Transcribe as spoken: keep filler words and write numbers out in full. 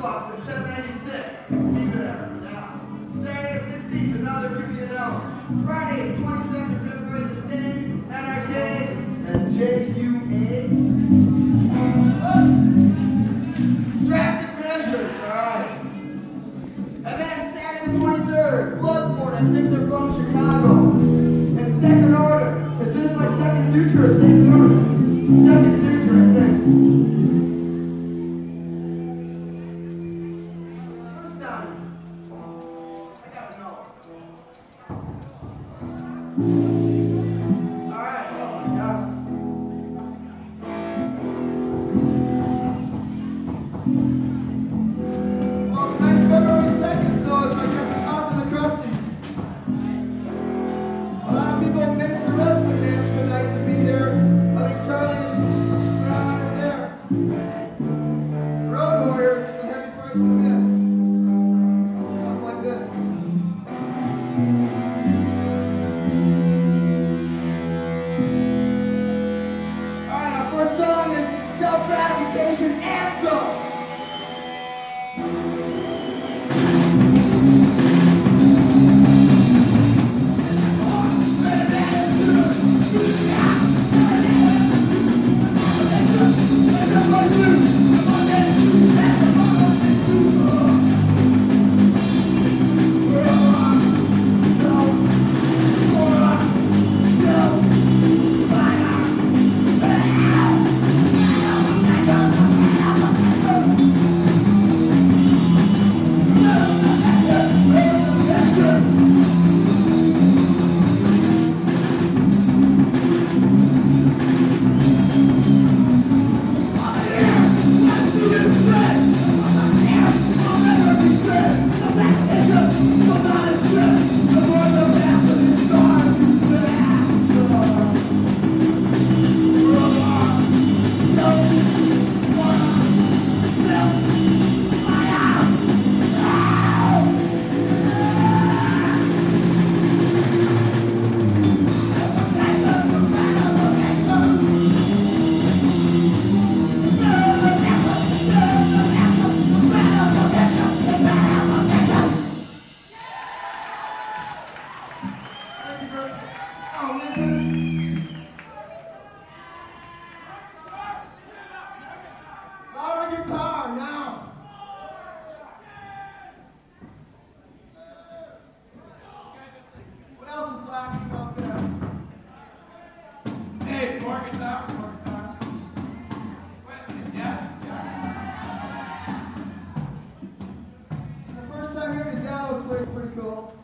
Bucks in ten ninety-six. Be there. Yeah. Saturday the sixteenth, another to be announced. Friday, twenty-second of February, the Sting, N R K, and J U A. Drastic Measures. Alright. And then Saturday the twenty-third, Bloodsport. I think they're from Chicago. And Second Order. Is this like Second Future or Second Order? Second Future, I think. Alright, oh my God. Well, tonight's February second, so it's like the House of the Crusty. A lot of people missed the wrestling match tonight to be there. I think Charlie is around over there. Road Warriors is a heavy price to miss. Stuff like this. Self-gratification anthem. Louder guitar now. What else is lacking out there? Hey, more guitar, more guitar. Yeah, yeah. The first time hearing Zalos played pretty cool.